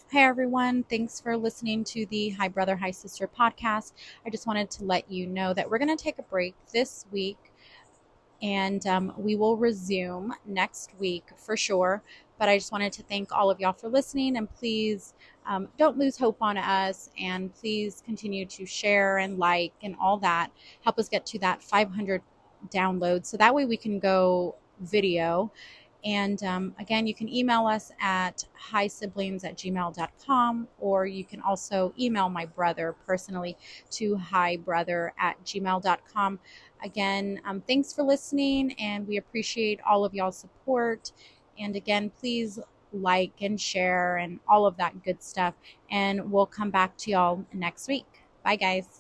Hi, everyone. Thanks for listening to the Hi Brother, Hi Sister podcast. I just wanted to let you know that we're going to take a break this week and we will resume next week for sure. But I just wanted to thank all of y'all for listening, and please don't lose hope on us, and please continue to share and like and all that. Help us get to that 500 downloads so that way we can go video. And again, you can email us at hisiblings@gmail.com, or you can also email my brother personally to hibrother@gmail.com. Again, thanks for listening, and we appreciate all of y'all's support. And again, please like and share and all of that good stuff. And we'll come back to y'all next week. Bye, guys.